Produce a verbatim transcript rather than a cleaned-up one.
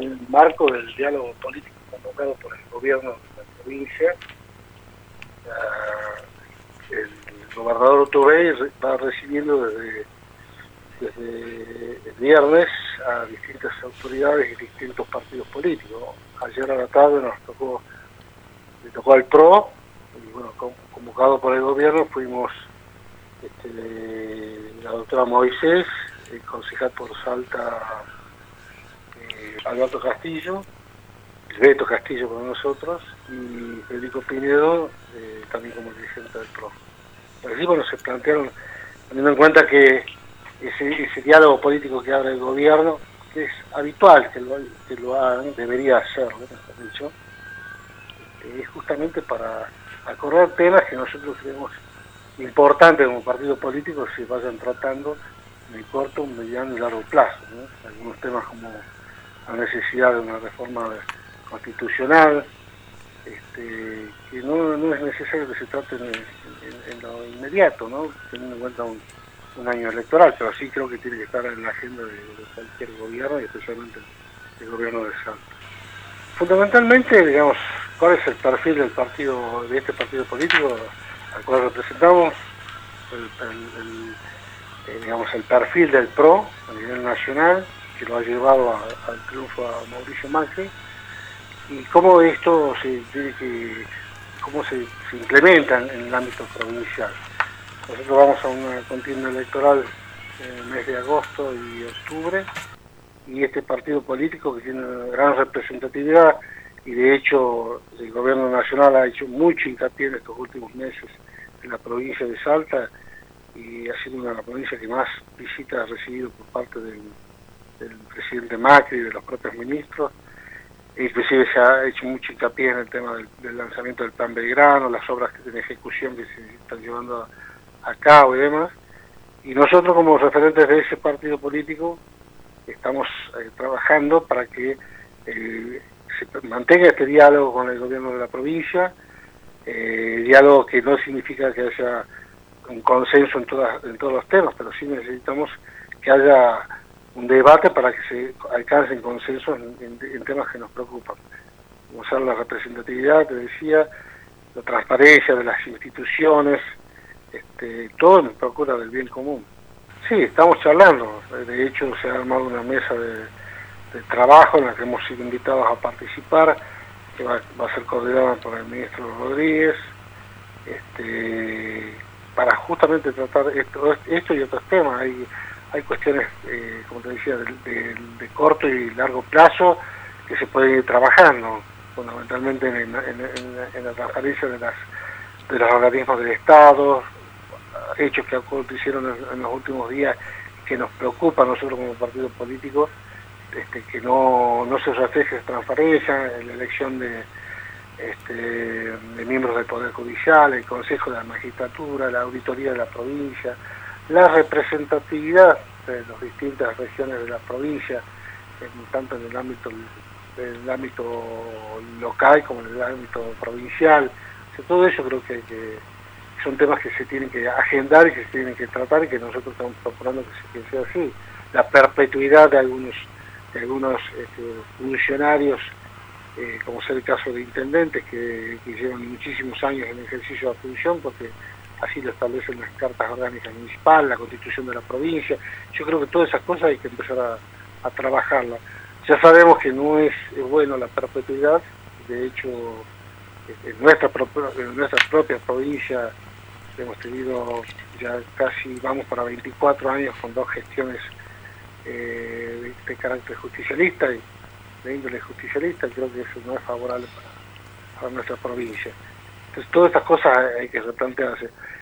el marco del diálogo político convocado por el gobierno de la provincia. Uh, el gobernador Otovey va recibiendo desde, desde el viernes a distintas autoridades y distintos partidos políticos. Ayer a la tarde nos tocó, le tocó al P R O, y bueno, convocado por el gobierno fuimos este, la doctora Moisés, el concejal por Salta, eh, Alberto Castillo, el Beto Castillo con nosotros, y Federico Pinedo, eh, también como dirigente del P R O. Así, bueno, se plantearon, teniendo en cuenta que ese, ese diálogo político que abre el gobierno, que es habitual que lo, que lo hagan, debería hacerlo, mejor dicho, eh, es justamente para acordar temas que nosotros creemos importantes como partido político se vayan tratando en el corto, mediano y largo plazo, ¿no? Algunos temas como la necesidad de una reforma constitucional, este, que no, no es necesario que se trate en, en, en lo inmediato, ¿no? Teniendo en cuenta un, un año electoral, pero sí creo que tiene que estar en la agenda de, de cualquier gobierno y especialmente el gobierno de Salta. Fundamentalmente, digamos, ¿cuál es el perfil del partido, de este partido político al cual representamos? El, el, el, eh, digamos, el perfil del P R O a nivel nacional, que lo ha llevado a, al triunfo a Mauricio Macri, y cómo esto se tiene que, cómo se, se implementa en, en el ámbito provincial. Nosotros vamos a una contienda electoral en el mes de agosto y octubre, y este partido político que tiene una gran representatividad, y de hecho el gobierno nacional ha hecho mucho hincapié en estos últimos meses en la provincia de Salta, y ha sido una de las provincias que más visitas ha recibido por parte del, del presidente Macri y de los propios ministros. Inclusive se ha hecho mucho hincapié en el tema del, del lanzamiento del Plan Belgrano, las obras que en ejecución que se están llevando a, a cabo y demás. Y nosotros, como referentes de ese partido político, estamos eh, trabajando para que eh, se mantenga este diálogo con el gobierno de la provincia, eh, diálogo que no significa que haya un consenso en, todas, en todos los temas, pero sí necesitamos que haya un debate para que se alcancen consensos en, en, en temas que nos preocupan, como ser la representatividad, te decía, la transparencia de las instituciones, este, todo nos procura del bien común. Sí, estamos charlando, de hecho se ha armado una mesa de, de trabajo en la que hemos sido invitados a participar, que va, va a ser coordinada por el ministro Rodríguez, este, para justamente tratar esto, esto y otros temas. Hay, hay cuestiones, eh, como te decía, de, de, de corto y largo plazo que se pueden ir trabajando, fundamentalmente en, en, en, en la transparencia de, las, de los organismos del Estado, hechos que acontecieron en, en los últimos días que nos preocupa a nosotros como partido político, este, que no, no se refleje transparencia en la elección de, este, de miembros del Poder Judicial, el Consejo de la Magistratura, la Auditoría de la provincia, la representatividad de las distintas regiones de la provincia, en, tanto en el ámbito, en el ámbito local como en el ámbito provincial. O sea, todo eso creo que, que son temas que se tienen que agendar y que se tienen que tratar, y que nosotros estamos procurando que, se, que sea así. La perpetuidad de algunos, de algunos este, funcionarios, eh, como sea el caso de intendentes, que, que llevan muchísimos años en el ejercicio de la función, porque así lo establecen las cartas orgánicas municipales, la constitución de la provincia. Yo creo que todas esas cosas hay que empezar a, a trabajarlas. Ya sabemos que no es, es bueno la perpetuidad, de hecho en nuestra, en nuestra propia provincia hemos tenido ya casi, vamos para veinticuatro años con dos gestiones eh, de, de carácter justicialista y de índole justicialista, y creo que eso no es favorable para, para nuestra provincia. Entonces todas estas cosas hay que replantearse.